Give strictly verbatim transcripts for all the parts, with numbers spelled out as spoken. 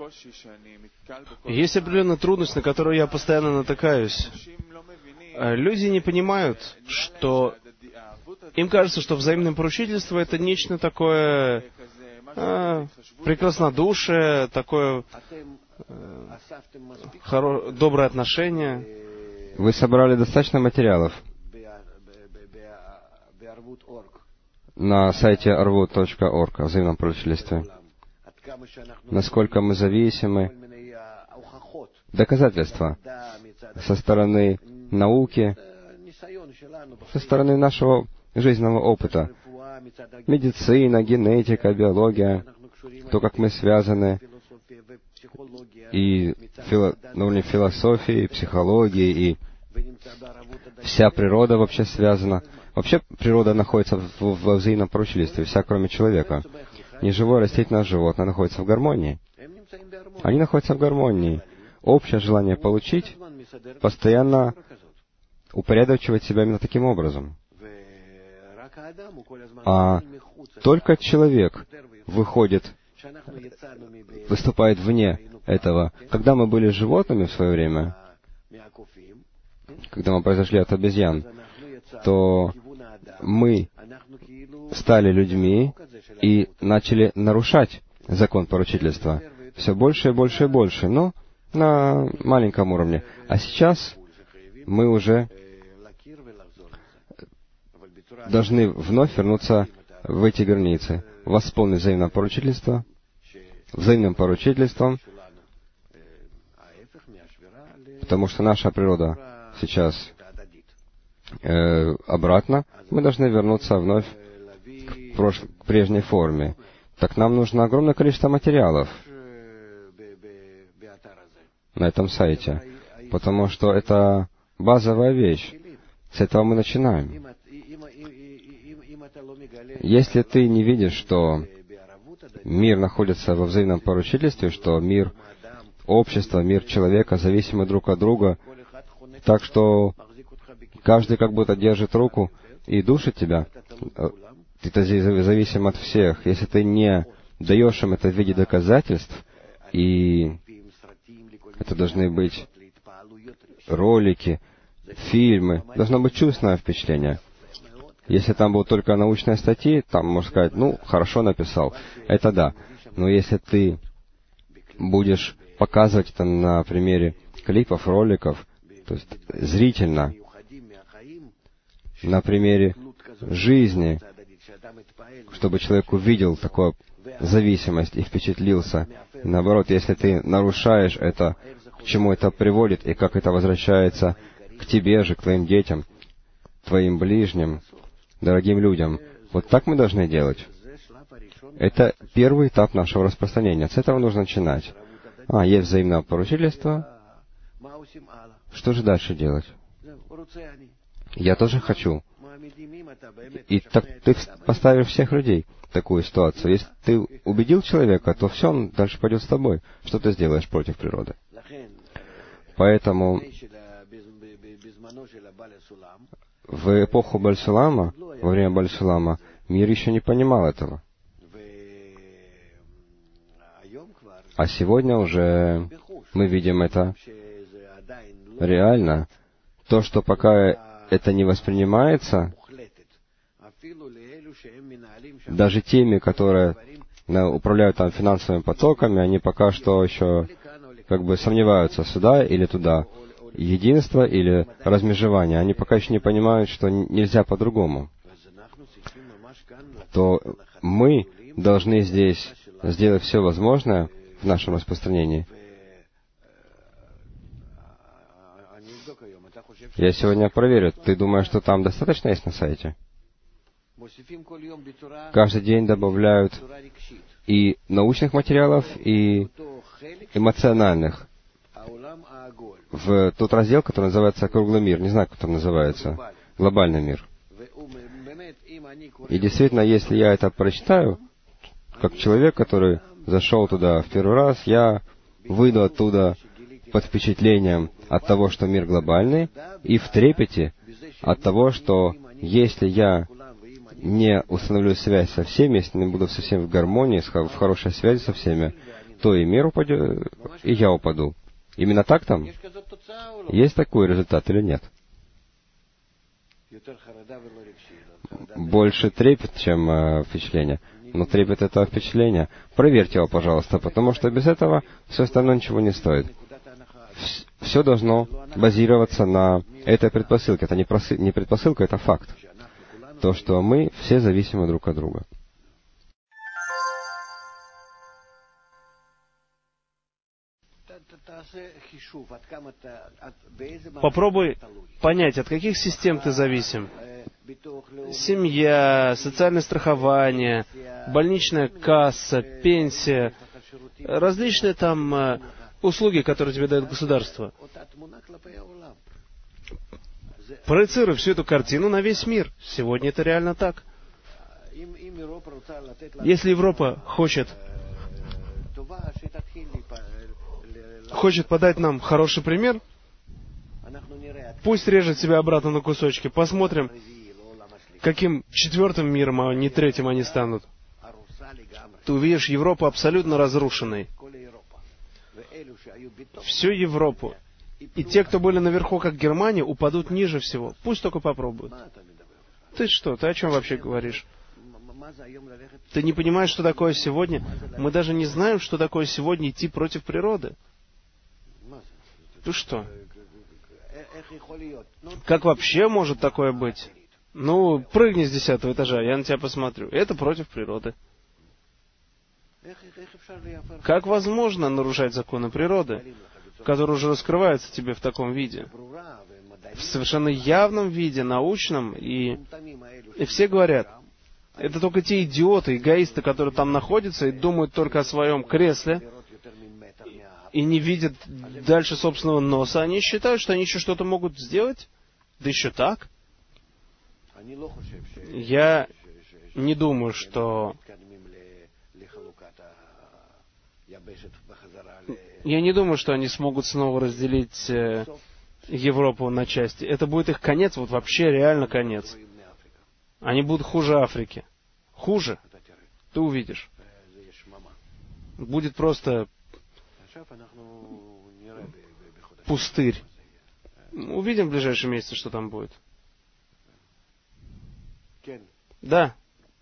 Есть определенная трудность, на которую я постоянно натыкаюсь. Люди не понимают, что... Им кажется, что взаимное поручительство — это нечто такое а, прекраснодушие, такое а, хоро... доброе отношение. Вы собрали достаточно материалов на сайте arvut точка org о взаимном поручительстве. Насколько мы зависимы. Доказательства со стороны науки, со стороны нашего жизненного опыта. Медицина, генетика, биология, то, как мы связаны, и фило, на уровне философии, психологии, и вся природа вообще связана. Вообще природа находится в, в взаимном поручительстве, вся кроме человека. Неживое растительное животное находится в гармонии. Они находятся в гармонии. Общее желание получить постоянно упорядочивать себя именно таким образом. А только человек выходит, выступает вне этого. Когда мы были животными в свое время, когда мы произошли от обезьян, то мы стали людьми и начали нарушать закон поручительства. Все больше и больше и больше, но на маленьком уровне. А сейчас мы уже должны вновь вернуться в эти границы, восполнить взаимное поручительство, взаимным поручительством, потому что наша природа сейчас э, обратно, мы должны вернуться вновь к, прош... к прежней форме. Так нам нужно огромное количество материалов на этом сайте, потому что это базовая вещь. С этого мы начинаем. Если ты не видишь, что мир находится во взаимном поручительстве, что мир общества, мир человека зависимы друг от друга, так что каждый как будто держит руку и душит тебя, ты зависим от всех. Если ты не даешь им это в виде доказательств, и это должны быть ролики, фильмы, должно быть чувственное впечатление. Если там будут только научные статьи, там можно сказать, ну, хорошо написал. Это да. Но если ты будешь показывать это на примере клипов, роликов, то есть зрительно, на примере жизни, чтобы человек увидел такую зависимость и впечатлился. И наоборот, если ты нарушаешь это, к чему это приводит, и как это возвращается к тебе же, к твоим детям, твоим ближним, дорогим людям. Вот так мы должны делать. Это первый этап нашего распространения. С этого нужно начинать. А, есть взаимное поручительство. Что же дальше делать? Я тоже хочу. И так ты поставишь всех людей в такую ситуацию. Если ты убедил человека, то все, он дальше пойдет с тобой. Что ты сделаешь против природы? Поэтому в эпоху Баль-Сулама, во время Баль-Сулама, мир еще не понимал этого. А сегодня уже мы видим это реально. То, что пока это не воспринимается, даже теми, которые управляют там финансовыми потоками, они пока что еще как бы сомневаются, сюда или туда, единство или размежевание. Они пока еще не понимают, что нельзя по-другому. То мы должны здесь сделать все возможное в нашем распространении. Я сегодня проверю. Ты думаешь, что там достаточно есть на сайте? Каждый день добавляют и научных материалов, и эмоциональных в тот раздел, который называется «Круглый мир». Не знаю, как это называется. Глобальный мир. И действительно, если я это прочитаю, как человек, который зашел туда в первый раз, я выйду оттуда под впечатлением от того, что мир глобальный, и в трепете от того, что если я не установлю связь со всеми, если не буду совсем в гармонии, в хорошей связи со всеми, то и мир упадет, и я упаду. Именно так там? Есть такой результат или нет? Больше трепет, чем э, впечатление. Но трепет — это впечатление. Проверьте его, пожалуйста, потому что без этого все остальное ничего не стоит. Все должно базироваться на этой предпосылке. Это не, просы... не предпосылка, это факт. То, что мы все зависимы друг от друга. Попробуй понять, от каких систем ты зависим. Семья, социальное страхование, больничная касса, пенсия, различные там э, услуги, которые тебе дает государство. Проецируй всю эту картину на весь мир. Сегодня это реально так. Если Европа хочет, хочет подать нам хороший пример, пусть режет себя обратно на кусочки. Посмотрим, каким четвертым миром, а не третьим они станут. Ты увидишь Европу абсолютно разрушенной. Всю Европу. И те, кто были наверху, как Германия, упадут ниже всего. Пусть только попробуют. Ты что? Ты о чем вообще говоришь? Ты не понимаешь, что такое сегодня? Мы даже не знаем, что такое сегодня идти против природы. Ты что? Как вообще может такое быть? Ну, прыгни с десятого этажа, я на тебя посмотрю. Это против природы. Как возможно нарушать законы природы, которые уже раскрываются тебе в таком виде? В совершенно явном виде, научном, и, и все говорят, это только те идиоты, эгоисты, которые там находятся и думают только о своем кресле, и не видят дальше собственного носа. Они считают, что они еще что-то могут сделать? Да еще так? Я не думаю, что... Я не думаю, что они смогут снова разделить э, Европу на части. Это будет их конец, вот вообще реально конец. Они будут хуже Африки. Хуже. Ты увидишь. Будет просто пустырь. Увидим в ближайшие месяцы, что там будет. Да.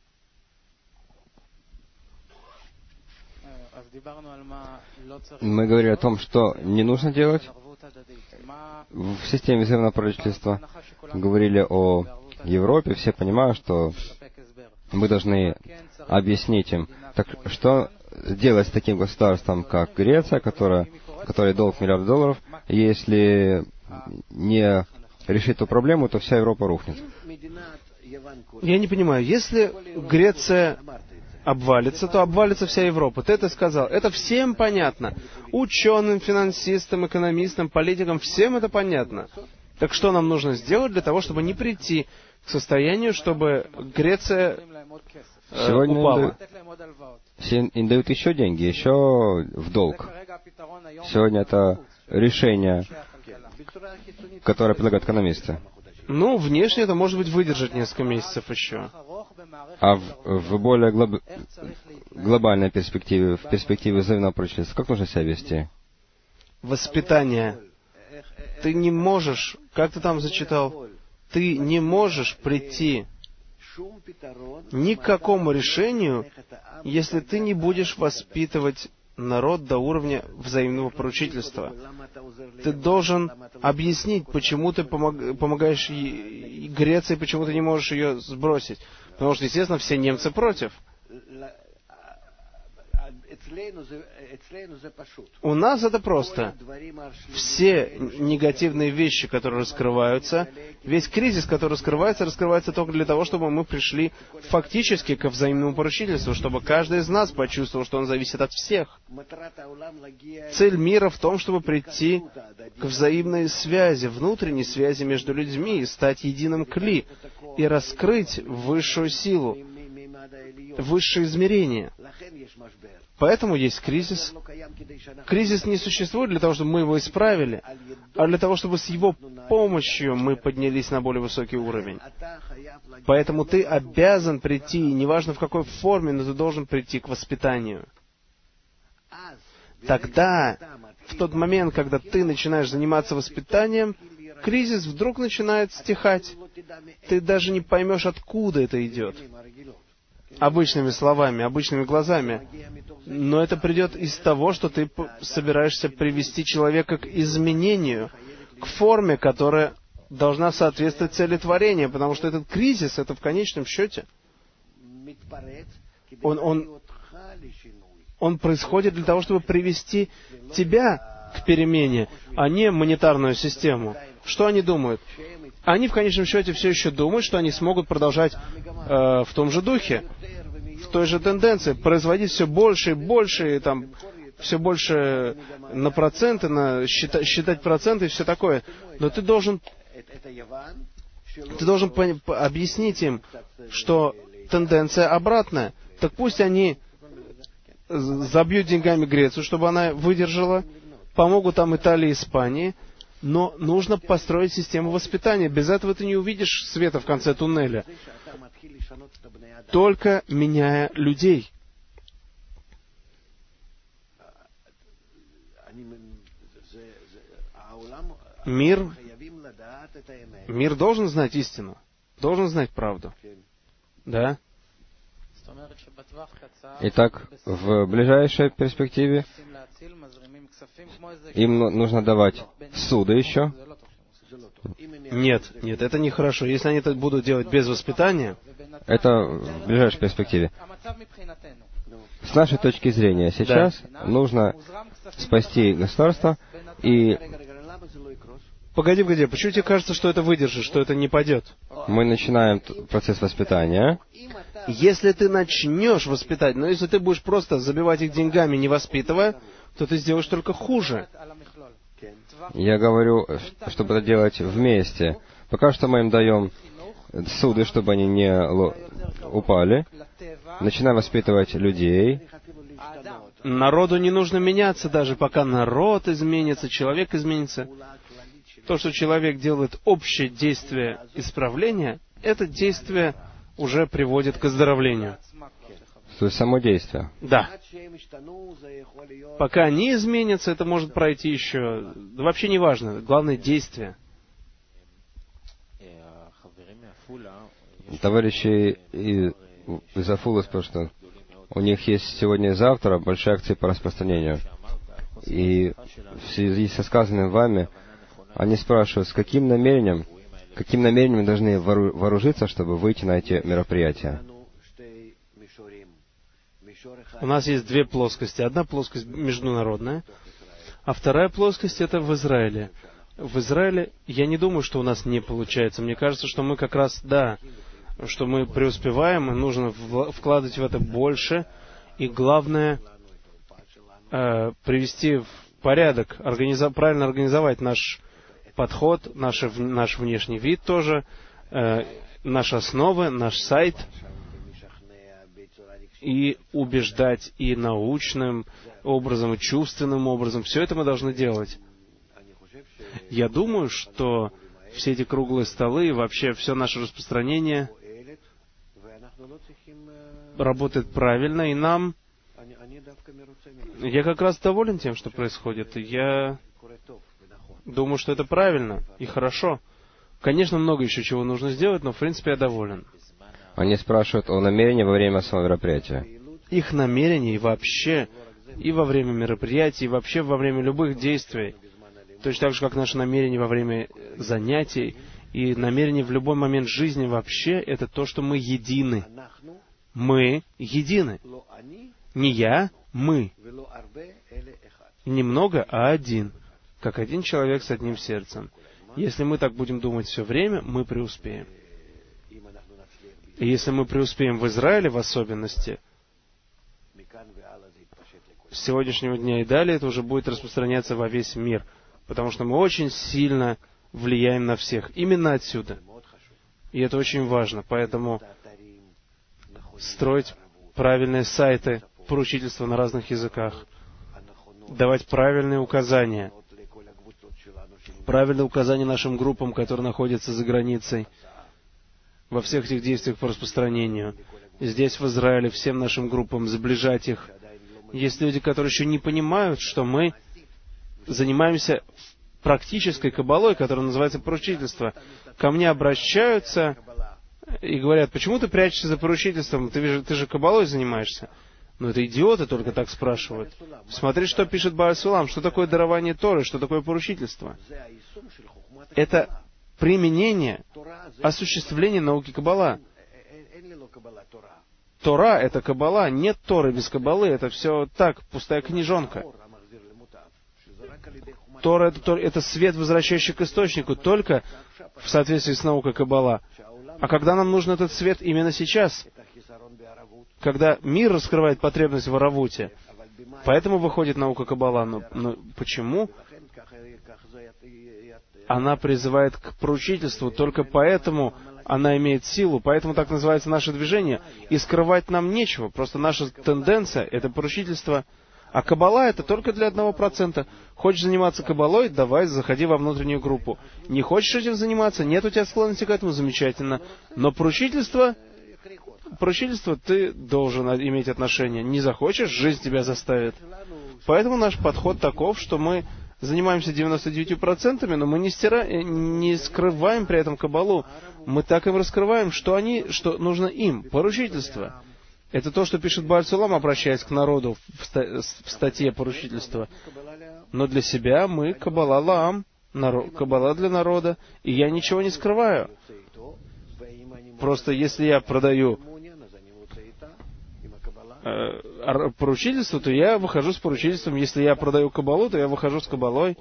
Мы говорили о том, что не нужно делать в системе взаимного пророчества. Говорили о Европе, все понимают, что мы должны объяснить им, так что делать с таким государством, как Греция, которая, которой долг миллиард долларов, если не решить эту проблему, то вся Европа рухнет. Я не понимаю, если Греция обвалится, то обвалится вся Европа. Ты это сказал. Это всем понятно. Ученым, финансистам, экономистам, политикам, всем это понятно. Так что нам нужно сделать для того, чтобы не прийти к состоянию, чтобы Греция э, Сегодня упала? Им, им дают еще деньги, еще в долг. Сегодня это решение, которое предлагают экономисты. Ну, внешне это может быть выдержать несколько месяцев еще. А в, в более глоб... глобальной перспективе, в перспективе взаимного прочества, как нужно себя вести? Воспитание. Ты не можешь, как ты там зачитал, ты не можешь прийти ни к какому решению, если ты не будешь воспитывать народ до уровня взаимного поручительства. Ты должен объяснить, почему ты помог, помогаешь Греции, почему ты не можешь ее сбросить. Потому что, естественно, все немцы против. У нас это просто. Все негативные вещи, которые раскрываются, весь кризис, который раскрывается, раскрывается только для того, чтобы мы пришли фактически ко взаимному поручительству, чтобы каждый из нас почувствовал, что он зависит от всех. Цель мира в том, чтобы прийти к взаимной связи, внутренней связи между людьми и стать единым кли, и раскрыть высшую силу, высшее измерение. Поэтому есть кризис. Кризис не существует для того, чтобы мы его исправили, а для того, чтобы с его помощью мы поднялись на более высокий уровень. Поэтому ты обязан прийти, и неважно в какой форме, но ты должен прийти к воспитанию. тогда, в тот момент, когда ты начинаешь заниматься воспитанием, кризис вдруг начинает стихать. Ты даже не поймешь, откуда это идет. Обычными словами, обычными глазами. Но это придет из того, что ты собираешься привести человека к изменению, к форме, которая должна соответствовать цели творения, потому что этот кризис, это в конечном счете, он, он, он происходит для того, чтобы привести тебя к перемене, а не монетарную систему. Что они думают? Они в конечном счете все еще думают, что они смогут продолжать э, в том же духе, в той же тенденции, производить все больше и больше, и там все больше на проценты, на считать, считать проценты и все такое. Но ты должен, ты должен по, по, объяснить им, что тенденция обратная. Так пусть они забьют деньгами Грецию, чтобы она выдержала, помогут там Италии и Испании, но нужно построить систему воспитания. Без этого ты не увидишь света в конце туннеля. Только меняя людей. Мир, мир должен знать истину, должен знать правду. Да? Итак, в ближайшей перспективе им нужно давать суды еще. Нет, нет, это нехорошо. Если они это будут делать без воспитания... Это в ближайшей перспективе. С нашей точки зрения, сейчас да. нужно спасти государство и... Погоди, погоди, почему тебе кажется, что это выдержит, что это не пойдет? Мы начинаем процесс воспитания. Если ты начнешь воспитать, но если ты будешь просто забивать их деньгами, не воспитывая, то ты сделаешь только хуже. Я говорю, чтобы это делать вместе. Пока что мы им даем суды, чтобы они не упали. Начинаем воспитывать людей. Народу не нужно меняться даже, пока народ изменится, человек изменится. То, что человек делает общее действие исправления, это действие уже приводит к оздоровлению. То есть само действие? Да. Пока они изменятся, это может пройти еще... Да вообще не важно. Главное — действие. Товарищи из Афулы спрашивают, у них есть сегодня и завтра большие акции по распространению. И в связи со сказанным вами, они спрашивают, с каким намерением, каким намерением мы должны вооружиться, чтобы выйти на эти мероприятия. У нас есть две плоскости. Одна плоскость международная, а вторая плоскость — это в Израиле. В Израиле я не думаю, что у нас не получается. Мне кажется, что мы как раз, да, что мы преуспеваем, и нужно вкладывать в это больше. И главное, э, привести в порядок, организа- правильно организовать наш подход, наш, наш внешний вид тоже, э, наши основы, наш сайт, и убеждать и научным образом, и чувственным образом. Все это мы должны делать. Я думаю, что все эти круглые столы и вообще все наше распространение работает правильно, и нам... Я как раз доволен тем, что происходит. Я думаю, что это правильно и хорошо. Конечно, много еще чего нужно сделать, но в принципе я доволен. Они спрашивают о намерении во время самого мероприятия. Их намерения и вообще, и во время мероприятий, и вообще во время любых действий. Точно так же, как наше намерение во время занятий, и намерение в любой момент жизни вообще, это то, что мы едины. Мы едины. Не я, мы. Не много, а один. Как один человек с одним сердцем. Если мы так будем думать все время, мы преуспеем. И если мы преуспеем в Израиле в особенности, с сегодняшнего дня и далее это уже будет распространяться во весь мир. Потому что мы очень сильно влияем на всех. Именно отсюда. И это очень важно. Поэтому строить правильные сайты, поручительства на разных языках, давать правильные указания, правильные указания нашим группам, которые находятся за границей, во всех этих действиях по распространению. Здесь, в Израиле, всем нашим группам сближать их, Есть люди, которые еще не понимают, что мы занимаемся практической каббалой, которая называется поручительство. Ко мне обращаются и говорят: почему ты прячешься за поручительством? Ты же, ты же каббалой занимаешься. Ну, это идиоты только так спрашивают. Смотри, что пишет Бааль Сулам, что такое дарование Торы, что такое поручительство. Это применение, осуществление науки каббала. Тора — это каббала. Нет Торы без каббалы. Это все так, пустая книжонка. Тора — это, это свет, возвращающий к источнику, только в соответствии с наукой каббала. А когда нам нужен этот свет именно сейчас, когда мир раскрывает потребность в аравуте, поэтому выходит наука каббала. Но, но почему? Она призывает к поручительству, только поэтому она имеет силу, поэтому так называется наше движение. И скрывать нам нечего, просто наша тенденция — это поручительство. А каббала — это только для одного процента. Хочешь заниматься каббалой? Давай, заходи во внутреннюю группу. Не хочешь этим заниматься? Нет у тебя склонности к этому? Замечательно. Но поручительство, поручительство ты должен иметь отношение. Не захочешь, жизнь тебя заставит. Поэтому наш подход таков, что мы занимаемся девяноста девятью процентами, но мы не, стира... не скрываем при этом каббалу. Мы так им раскрываем, что, они... что нужно им. Поручительство. Это то, что пишет Бааль Сулам, обращаясь к народу в, ста... в статье поручительства. Но для себя мы каббала лаам, народ... каббала для народа, и я ничего не скрываю. Просто если я продаю э, поручительство, то я выхожу с поручительством. Если я продаю каббалу, то я выхожу с каббалой.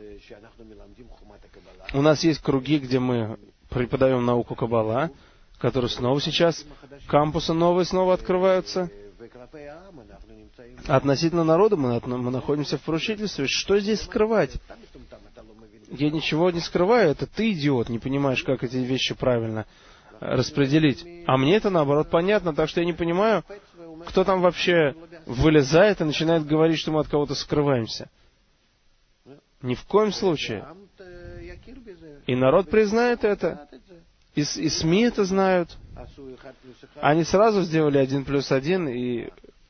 У нас есть круги, где мы преподаем науку каббала, которые снова сейчас, кампусы новые снова открываются. Относительно народа мы, мы находимся в поручительстве. Что здесь скрывать? Я ничего не скрываю, это ты, идиот, не понимаешь, как эти вещи правильно распределить. А мне это, наоборот, понятно, так что я не понимаю, кто там вообще вылезает и начинает говорить, что мы от кого-то скрываемся. Ни в коем случае. И народ признает это. И, и СМИ это знают. Они сразу сделали один плюс один и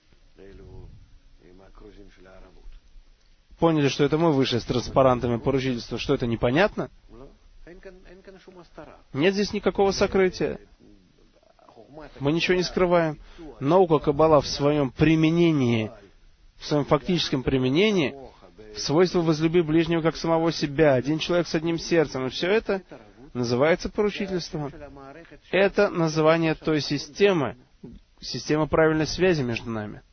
поняли, что это мы вышли с транспарантами поручительства. Что это, непонятно? Нет здесь никакого сокрытия. Мы ничего не скрываем. Наука каббала в своем применении, в своем фактическом применении, свойство «возлюби ближнего как самого себя», один человек с одним сердцем, и все это называется поручительством. Это название той системы, система правильной связи между нами.